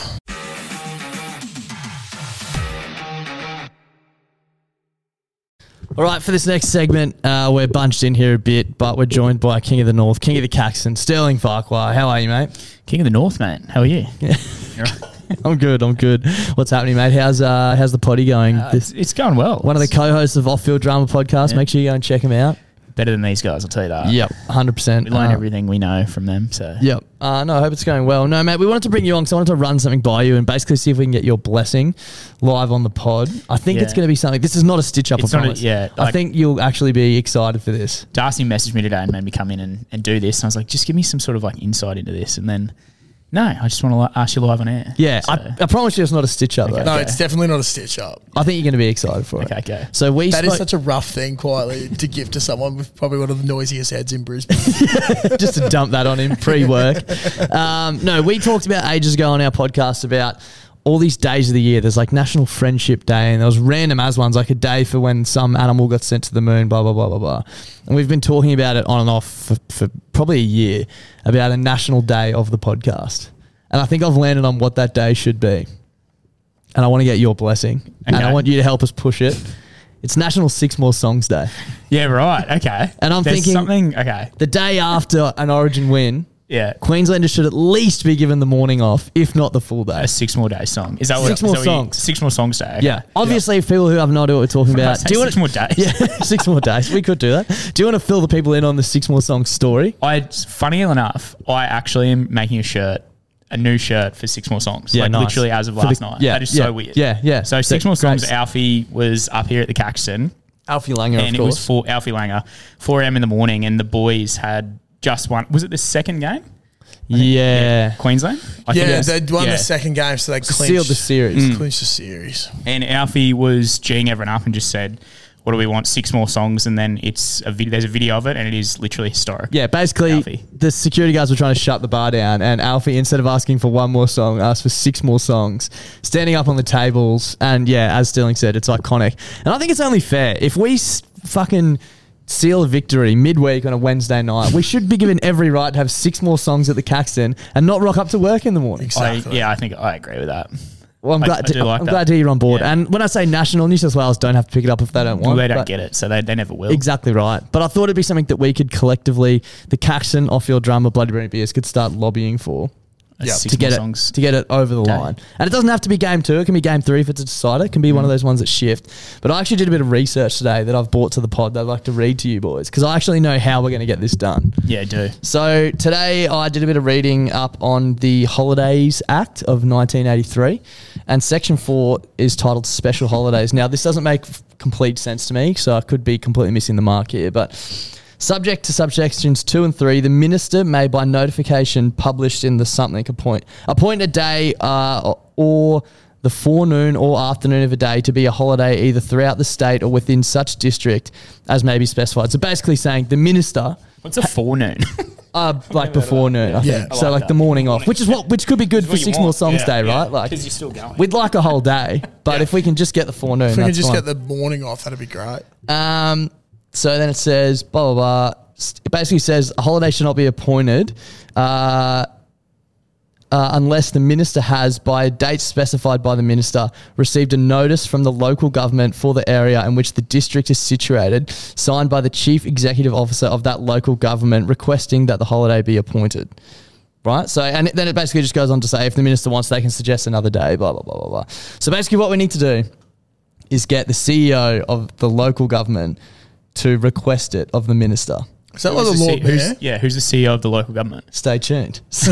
All right, for this next segment, we're bunched in here a bit, but we're joined by King of the North, King of the Caxton, Sterling Farquhar. How are you, mate? King of the North, mate. How are you? Yeah. I'm good. What's happening, mate? How's the potty going? It's going well. One of the co-hosts of Off Field Drama Podcast. Yeah. Make sure you go and check him out. Better than these guys, I'll tell you that. Yep, 100%. We learn everything we know from them. So Yep. No, I hope it's going well. No, mate, we wanted to bring you on because I wanted to run something by you and basically see if we can get your blessing live on the pod. I think it's Yeah. going to be something. This is not a stitch up, It's I not a- promise. yeah, I like- think you'll actually be excited for this. Darcy messaged me today and made me come in and do this. And I was like, just give me some sort of like insight into this. And then, no, I just want to ask you live on air. Yeah, So, I promise you it's not a stitch up, Okay. though. No, it's definitely not a stitch up. I think you're going to be excited for it. okay, go. So we That is spoke, such a rough thing, quietly, to give to someone with probably one of the noisiest heads in Brisbane. just to dump that on him pre-work. No, we talked about ages ago on our podcast about all these days of the year. There's like National Friendship Day, and there was random as ones, like a day for when some animal got sent to the moon, blah, blah, blah, blah, blah. And we've been talking about it on and off for probably a year, about a national day of the podcast. And I think I've landed on what that day should be. And I want to get your blessing. And I Okay. want you to help us push it. It's National Six More Songs Day. Yeah, right. Okay. And I'm There's thinking- something. Okay. The day after an Origin win, Yeah. Queenslanders should at least be given the morning off, if not the full day. A 6 more day song. Is that what? Six more is that what you- songs. 6 more songs day. Okay. Yeah. Obviously, people who have no idea what we're talking I about. say 6 more days. Yeah, 6 more days. We could do that. Do you want to fill the people in on the 6 more songs story? Funny enough, I actually am making a new shirt for 6 more songs. Yeah, like nice. literally as of For the- last night. yeah, That is yeah, so weird. yeah. So 6 more songs. Alfie was up here at the Caxton. Alfie Langer, And of it was course. for Alfie Langer, 4 a.m. in the morning, and the boys had just won. Was it the second game? Yeah. Queensland? I think it Yeah, was. they'd won Yeah. the second game, so they Sealed the series. Clinched the series. And Alfie was G'ing everyone up and just said, what do we want? 6 more songs. And then there's a video of it, and it is literally historic. Yeah, basically, Alfie. the security guards were trying to shut the bar down, and Alfie, instead of asking for 1 more song, asked for 6 more songs, standing up on the tables. And yeah, as Sterling said, it's iconic. And I think it's only fair. If we fucking seal a victory midweek on a Wednesday night, we should be given every right to have 6 more songs at the Caxton and not rock up to work in the morning. Exactly. I think I agree with that. Well, I'm I glad, do like I'm that. glad to hear you're on board. Yeah. And when I say national, New South Wales don't have to pick it up if they don't want. Well, they don't but- get it, so they never will. Exactly right. But I thought it'd be something that we could collectively, the Caxton, Off-Field Drama, Bloody Berry Beers, could start lobbying for. Yeah, 6 to get more it songs. to get it over the line. And it doesn't have to be game 2. It can be game 3 if it's a decider. It can be one of those ones that shift. But I actually did a bit of research today that I've brought to the pod that I'd like to read to you boys, because I actually know how we're going to get this done. Yeah, do. So today I did a bit of reading up on the Holidays Act of 1983, and Section 4 is titled Special Holidays. Now, this doesn't make complete sense to me, so I could be completely missing the mark here, but subject to subsections 2 and 3, the minister may by notification published in the something appoint a day or the forenoon or afternoon of a day to be a holiday either throughout the state or within such district as may be specified. So basically saying the minister, What's a forenoon? like before noon, I think. Yeah. So like the morning off, which could be good for what you Six More want. Songs Yeah, Day, yeah. right? Like, Because you're still going. we'd like a whole day, but if we can just get the forenoon, If we that's can just fine. get the morning off, that'd be great. So then it says, blah, blah, blah. It basically says a holiday should not be appointed unless the minister has, by a date specified by the minister, received a notice from the local government for the area in which the district is situated, signed by the chief executive officer of that local government, requesting that the holiday be appointed. Right? So, and then it basically just goes on to say, if the minister wants, they can suggest another day, blah, blah, blah, blah, blah. So basically what we need to do is get the CEO of the local government to request it of the minister. Is that like the Lord Mayor? Who's the CEO of the local government? Stay tuned. So,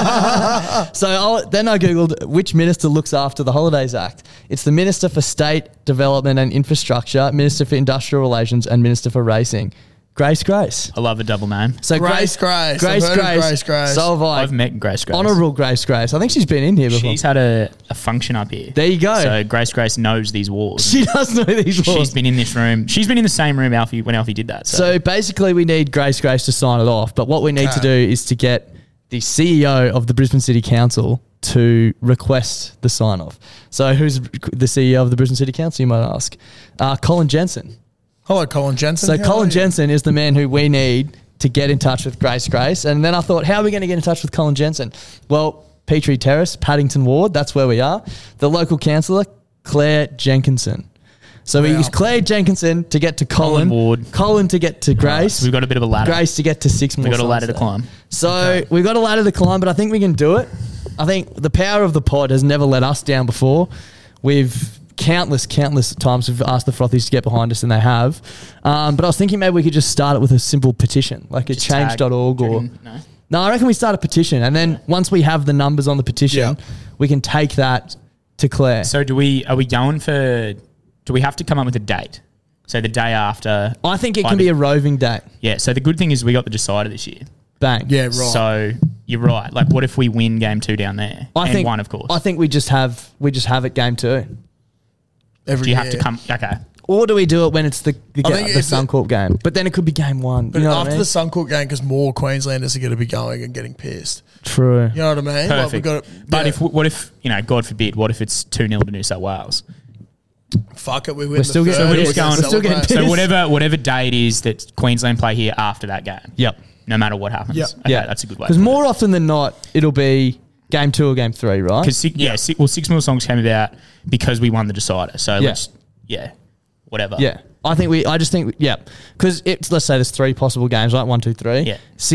then I Googled which minister looks after the Holidays Act. It's the Minister for State Development and Infrastructure, Minister for Industrial Relations, and Minister for Racing. Grace. I love a double name. So Grace. I've heard of Grace. So have I. I've met Grace. Honourable Grace. I think she's been in here before. She's had a function up here. There you go. So Grace knows these walls. She does know these laws. She's been in this room. She's been in the same room when Alfie did that. So basically we need Grace to sign it off. But what we need to do is to get the CEO of the Brisbane City Council to request the sign off. So who's the CEO of the Brisbane City Council, you might ask? Colin Jensen. Hello, Colin Jensen. So How Colin are you? Jensen is the man who we need to get in touch with Grace. And then I thought, how are we going to get in touch with Colin Jensen? Well, Petrie Terrace, Paddington Ward, that's where we are. The local councillor, Claire Jenkinson. So we use Claire Jenkinson to get to Colin Ward. Colin to get to Grace. So we've got a bit of a ladder. Grace to get to Six More We've got a Songs ladder to Day. climb. So we've got a ladder to climb, but I think we can do it. I think the power of the pod has never let us down before. We've countless times we've asked the Frothies to get behind us, and they have. But I was thinking maybe we could just start it with a simple petition, like a change.org or... No, I reckon we start a petition, and then once we have the numbers on the petition, we can take that to Claire. So are we going for... Do we have to come up with a date? So the day after... I think it can be a roving date. Yeah, so the good thing is we got the decider this year. Bang. Yeah, right. So you're right. Like, what if we win game 2 down there? I think one, of course. I think we just have it game 2. Every Do you have year. to come... Okay. Or do we do it when it's the think if Suncorp game? But then it could be game 1. But you know what after I mean? the Suncorp game, because more Queenslanders are going to be going and getting pissed. True. You know what I mean? Perfect. Like we got But what if, God forbid, what if it's 2-0 to New South Wales? fuck it, we win. We're still the getting third, pissed. we can We're still getting celebrate. pissed. So whatever day it is that Queensland play here after that game. Yep. No matter what happens. Yep. Okay, that's a good way. Because more often than not, it'll be game 2 or game 3, right? Because Six More Songs came about because we won the decider. So whatever. Yeah. I just think, because let's say there's 3 possible games, right? 1, 2, 3. Yeah.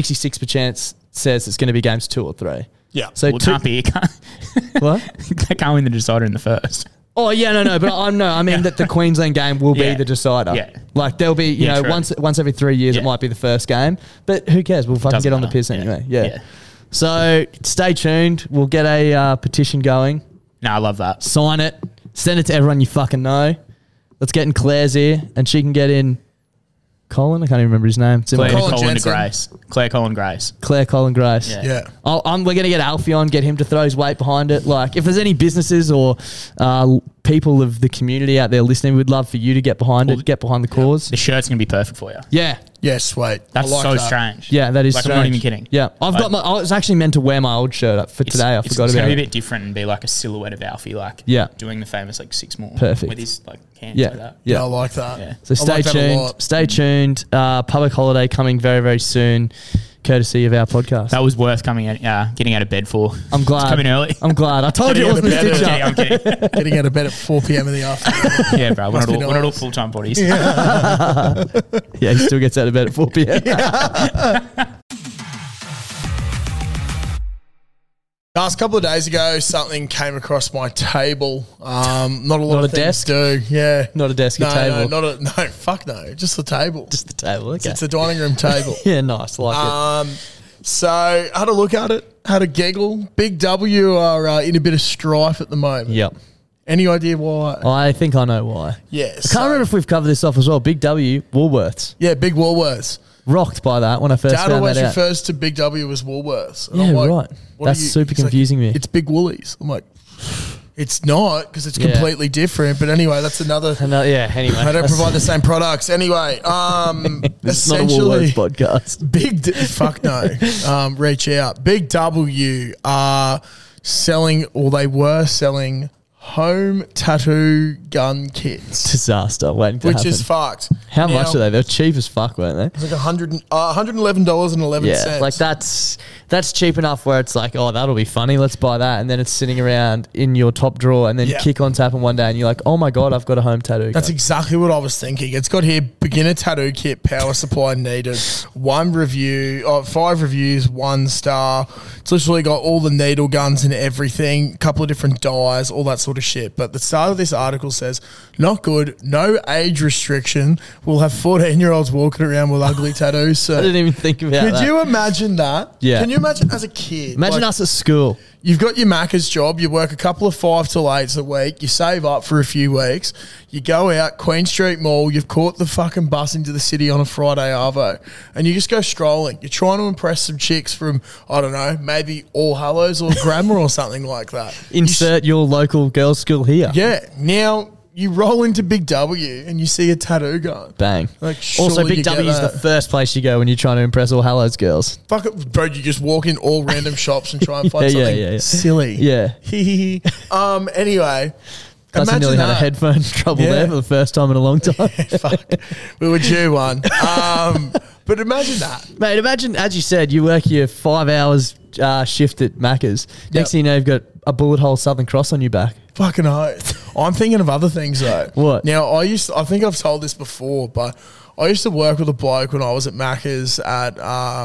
66% says it's going to be games 2 or 3. Yeah. So Well, it can't be. It can't, what? they can't win the decider in the first. Oh yeah, no, but I mean that the Queensland game will be Yeah. the decider. Yeah. Like there'll be, you know, true. once every 3 years it Yeah. might be the first game, but who cares? We'll fucking Doesn't get on the matter. piss Yeah. anyway. Yeah. Yeah. So stay tuned. We'll get a petition going. No, I love that. Sign it. Send it to everyone you fucking know. Let's get in Claire's ear, and she can get in Colin. I can't even remember his name. It's in my- Claire Colin Colin to Jensen. Grace. Claire Colin Grace. Claire Colin Grace. Yeah. Yeah. We're going to get Alfie on, get him to throw his weight behind it. Like, if there's any businesses or people of the community out there listening, we'd love for you to get behind it, get behind the cause. The shirt's going to be perfect for you. Yeah. Yeah, sweet. That's I like so that. strange. Yeah, that is like, strange. I'm not even kidding. Yeah. I was actually meant to wear my old shirt up for today. I forgot It's about going to be it. a bit different and be like a silhouette of Alfie, like doing the famous like 6 more. Perfect. With his like hands Yeah. like that. Yeah, Yeah. I like that. Yeah. So I stay like that a tuned. lot. Stay tuned. Public holiday coming very, very soon, courtesy of our podcast. That was worth getting out of bed for. I'm glad. It's coming early. I'm glad. I told you it Getting wasn't a out of stitch bed up. I'm kidding. Getting out of bed at 4 p.m. in the afternoon. Yeah, bro. We're Must not, be all, we're not all nice. full-time bodies. Yeah, he still gets out of bed at 4 p.m. Last couple of days ago, something came across my table. Not a lot Not of a things desk? do. Yeah. Not a desk, a No, table. no, fuck no. Just the table. Just the table. Okay. It's a dining room table. Yeah, nice. Like it. So I had a look at it, had a giggle. Big W are in a bit of strife at the moment. Yep. Any idea why? I think I know why. Yeah. I can't remember if we've covered this off as well. Big W, Woolworths. Yeah, Big Woolworths. Rocked by that when I first Dad found always that out. refers to Big W as Woolworths. And Yeah, I'm like, right. what That's are you- super he's like, confusing me. It's Big Woolies. I'm like, It's not because it's completely different. But anyway, that's another. Anyway. I don't provide the same products. Anyway, It's not a Woolworths podcast. Fuck no. Reach out. Big W are selling, or they were selling, home tattoo gun kits. Disaster waiting to happen. Which is fucked. How much are they? They're cheap as fuck, weren't they? It's like $111.11. Yeah, like that's cheap enough where it's like, oh, that'll be funny. Let's buy that, and then it's sitting around in your top drawer, and then Kick On's happen one day, and you're like, oh my god, I've got a home tattoo. That's exactly what I was thinking. It's got here: beginner tattoo kit, power supply needed. 1 review, 5 reviews, 1 star. It's literally got all the needle guns and everything, a couple of different dyes, all that sort of shit. But the start of this article says, not good, no age restriction. We'll have 14-year-olds walking around with ugly tattoos. So I didn't even think about that. Could you imagine that? Yeah. Can you imagine as a kid? Imagine us at school. You've got your Macca's job. You work a couple of 5 till 8s a week. You save up for a few weeks. You go out, Queen Street Mall. You've caught the fucking bus into the city on a Friday arvo. And you just go strolling. You're trying to impress some chicks from, I don't know, maybe All Hallows or Grammar or something like that. Insert your local girls' school here. Yeah. Now, you roll into Big W and you see a tattoo gun. Bang. Like, also, surely Big you get W is the that. first place you go when you're trying to impress All Hallows girls. Fuck it, bro, you just walk in all random shops and try and find something silly. Yeah. Anyway, Cousin nearly had a headphone trouble there for the first time in a long time. Fuck. We were due one. But imagine that. Mate, imagine, as you said, you work your 5 hours shift at Macca's. Next thing you know, you've got a bullet hole Southern Cross on your back. Fucking oath. I'm thinking of other things though. What? Now, I think I've told this before, but I used to work with a bloke when I was at Macca's at,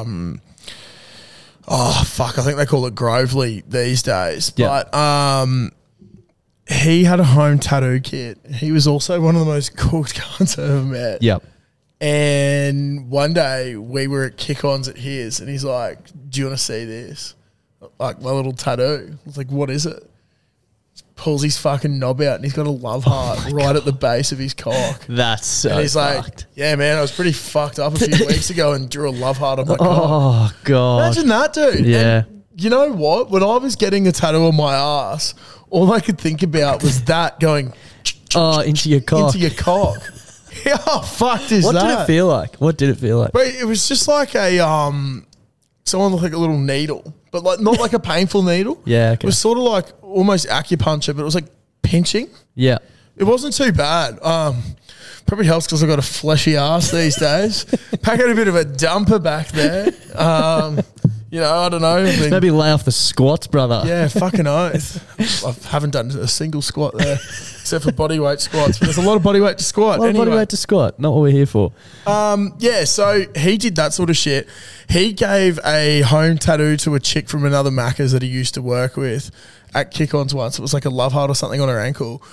I think they call it Grovely these days. Yep. But he had a home tattoo kit. He was also one of the most cooked cunts I ever met. Yep. And one day we were at Kick-Ons at his and he's like, do you want to see this? Like my little tattoo. I was like, what is it? Pulls his fucking knob out and he's got a love heart right at the base of his cock. That's so And he's fucked. like, yeah, man, I was pretty fucked up a few weeks ago and drew a love heart on my cock. Oh, God. Imagine that, dude. Yeah. And you know what? When I was getting a tattoo on my ass, all I could think about was that going into your cock. into your cock. How fucked is What that? did it feel like? But it was just like a someone with like a little needle, but like not like a painful needle. Yeah, okay. It was sort of like almost acupuncture, but it was like pinching. Yeah. It wasn't too bad. Probably helps because I've got a fleshy ass these days. Packing a bit of a dumper back there. I don't know. Maybe lay off the squats, brother. Yeah, fucking oath. I haven't done a single squat there, except for bodyweight squats. But there's a lot of bodyweight to squat. A lot of bodyweight to squat. Not what we're here for. So he did that sort of shit. He gave a home tattoo to a chick from another Macca's that he used to work with at Kick-Ons once. It was like a love heart or something on her ankle.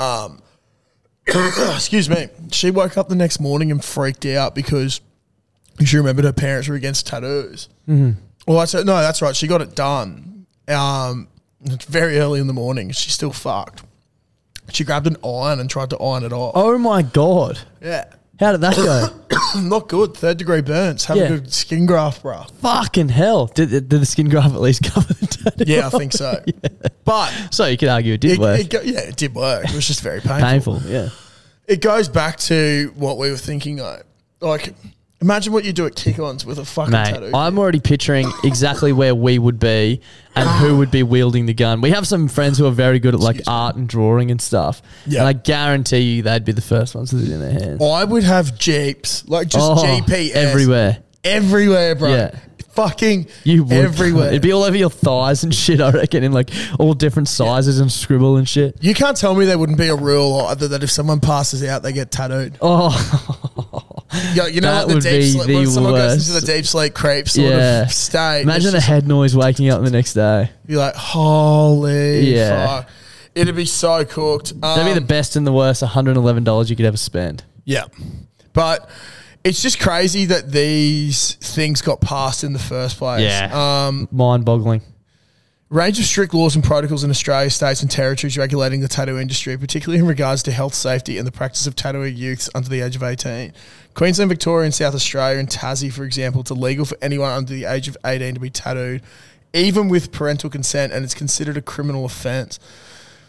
Excuse me. She woke up the next morning and freaked out because she remembered her parents were against tattoos. Mm-hmm. Well, I said, no, that's right. She got it done. It's very early in the morning. She's still fucked. She grabbed an iron and tried to iron it off. Oh, my God. Yeah. How did that go? Not good. 3rd degree burns. Have a good skin graft, bro. Fucking hell. Did the skin graft at least cover the tattoo? Yeah, I think so. But so you could argue it did work. It did work. It was just very painful. Painful, yeah. It goes back to what we were thinking, though. Like, imagine what you do at Kick-Ons with a fucking tattoo. I'm already picturing exactly where we would be and who would be wielding the gun. We have some friends who are very good at like art and drawing and stuff. Yeah. And I guarantee you they'd be the first ones with it in their hands. I would have Jeeps, like just GPS. Everywhere. Everywhere, bro. Yeah. Fucking you would. Everywhere. It'd be all over your thighs and shit, I reckon, in like all different sizes and scribble and shit. You can't tell me there wouldn't be a rule either that if someone passes out, they get tattooed. Oh. You know, that like would the deep be sleep, the when someone worst. goes into the deep sleep creep sort of state. Imagine the head noise waking up the next day. You're like, holy Yeah. fuck. It'd be so cooked. That'd be the best and the worst $111 you could ever spend. Yeah. But it's just crazy that these things got passed in the first place. Yeah. Mind-boggling. Range of strict laws and protocols in Australia, states and territories regulating the tattoo industry, particularly in regards to health, safety and the practice of tattooing youths under the age of 18. Queensland, Victoria and South Australia and Tassie, for example, it's illegal for anyone under the age of 18 to be tattooed, even with parental consent, and it's considered a criminal offence.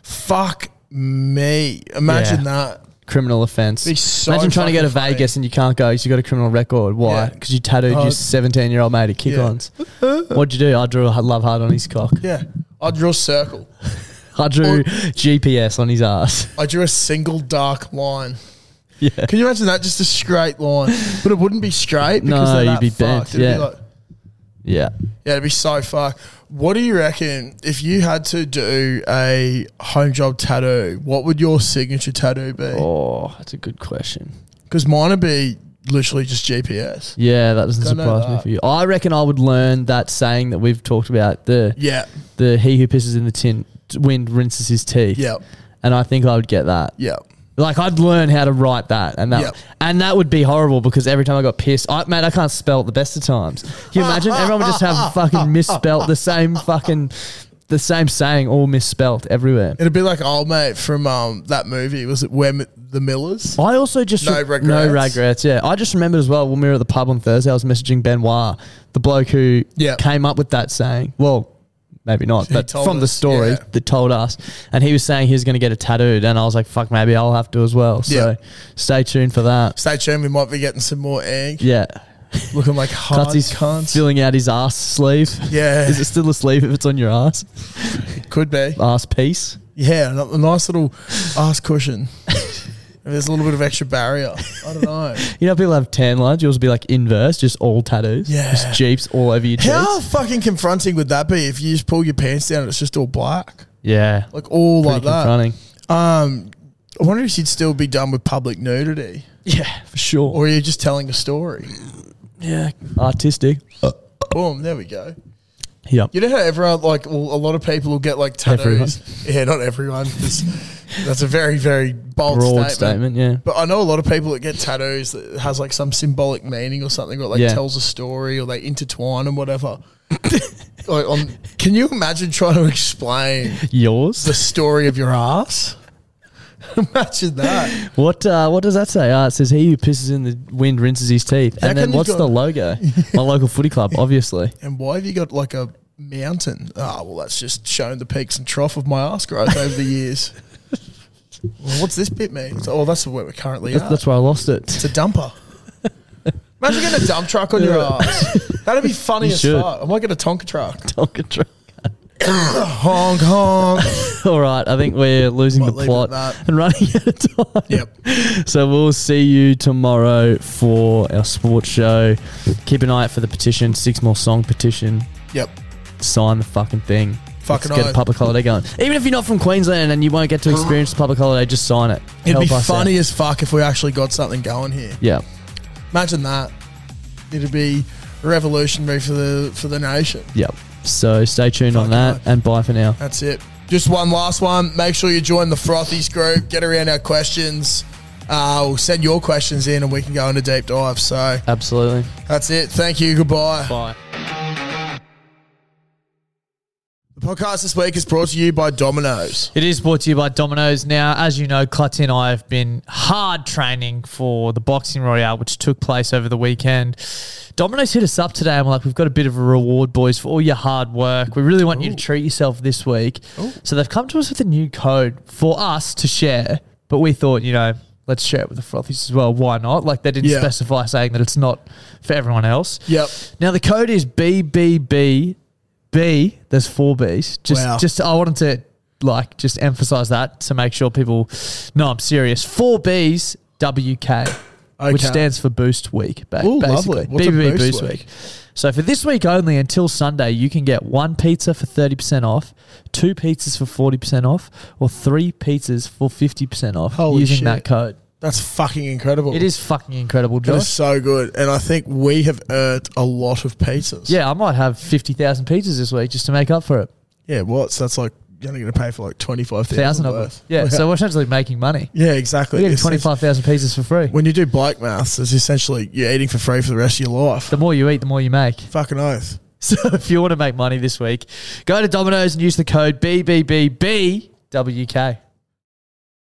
Fuck me. Imagine that. Criminal offence. Be so Imagine trying to go to fucking funny. Vegas and you can't go because you got a criminal record. Why? Yeah. Because you tattooed your 17-year-old mate at kick-ons. Yeah. What'd you do? I drew a love heart on his cock. Yeah. I drew a circle. I drew GPS on his ass. I drew a single dark line. Yeah. Can you imagine that? Just a straight line. But it wouldn't be straight because No, they're you'd that be fucked. bent, It'd yeah. be like, Yeah. yeah, it'd be so fucked. What do you reckon if you had to do a home job tattoo? What would your signature tattoo be? Oh, that's a good question. Because mine would be literally just GPS. Yeah, that doesn't Don't know surprise me that. for you. I reckon I would learn that saying that we've talked about. The he who pisses in the wind rinses his teeth. Yep. And I think I would get that. Yep. Like I'd learn how to write that, and that would be horrible because every time I got pissed, I can't spell it the best of times. Can you imagine? Everyone would just have fucking misspelt the same saying, all misspelt everywhere. It'd be like old mate from that movie. Was it The Millers? I also just No regrets. No regrets. Yeah, I just remembered as well when we were at the pub on Thursday. I was messaging Benoit, the bloke who came up with that saying. Well, maybe not, but from the story that told us, and he was saying he was going to get it tattooed, and I was like, "Fuck, maybe I'll have to as well." So, stay tuned for that. Stay tuned. We might be getting some more ink. Yeah. Looking like hard Cutsy's cunts. filling out his ass sleeve. Yeah. Is it still a sleeve if it's on your ass? Could be. Ass piece. Yeah, a nice little ass cushion. There's a little bit of extra barrier. I don't know. You know, people have tan lines. Yours would be like inverse, just all tattoos. Yeah. Just Jeeps all over your cheeks. How fucking confronting would that be if you just pull your pants down and it's just all black? Yeah. Like all Pretty like that. confronting. I wonder if you'd still be done with public nudity. Yeah, for sure. Or are you just telling a story? Yeah. Artistic. Boom, there we go. Yep. You know how everyone, like, well, a lot of people will get like tattoos. Everyone. Yeah, not everyone. That's a very, very bold Broad statement, yeah. But I know a lot of people that get tattoos that has like some symbolic meaning or something, or like tells a story, or they intertwine and whatever. Can you imagine trying to explain yours, the story of your ass? Imagine that. What does that say? It says he who pisses in the wind rinses his teeth. And then what's the logo? My local footy club, obviously. And why have you got like a mountain? Well, that's just showing the peaks and trough of my ass growth over the years. Well, what's this bit mean? That's where we're currently at. That's where I lost it. It's a dumper. Imagine getting a dump truck on your ass. That'd be funny as fuck. I might get a Tonka truck. Tonka truck. Honk, honk. All right, I think we're losing the plot and running out of time. Yep. So we'll see you tomorrow for our sports show. Keep an eye out for the petition, 6 more song petition. Yep. Sign the fucking thing. Fucking Let's get a public holiday going. Even if you're not from Queensland and you won't get to experience the public holiday, just sign it. It'd be Help us funny out. as fuck if we actually got something going here. Yeah. Imagine that. It'd be revolutionary for the nation. Yep. So stay tuned on that and bye for now. That's it. Just one last one. Make sure you join the Frothies group. Get around our questions. We'll send your questions in and we can go into deep dive. So absolutely. That's it. Thank you. Goodbye. Bye. The podcast this week is brought to you by Domino's. It is brought to you by Domino's. Now, as you know, Clutty and I have been hard training for the Boxing Royale, which took place over the weekend. Domino's hit us up today and we're like, we've got a bit of a reward, boys, for all your hard work. We really want you to treat yourself this week. So they've come to us with a new code for us to share, but we thought, let's share it with the Frothies as well. Why not? Like, they didn't specify saying that it's not for everyone else. Yep. Now, the code is BBB. There's 4 B's. Just I wanted to just emphasize that to make sure people know I'm serious. 4 B's WK, which stands for Boost Week. Basically, lovely. What's BBB a Boost Week. So for this week only until Sunday, you can get 1 pizza for 30% off, 2 pizzas for 40% off, or 3 pizzas for 50% off using that code. That's fucking incredible. It is fucking incredible, Josh. That is so good. And I think we have earned a lot of pizzas. Yeah, I might have 50,000 pizzas this week just to make up for it. Yeah, so that's like, you're only going to pay for like 25,000 of worth. them. Yeah, so we're essentially making money. Yeah, exactly. We're getting 25,000 pizzas for free. When you do bike maths, it's essentially you're eating for free for the rest of your life. The more you eat, the more you make. Fucking oath. So if you want to make money this week, go to Domino's and use the code BBBBWK.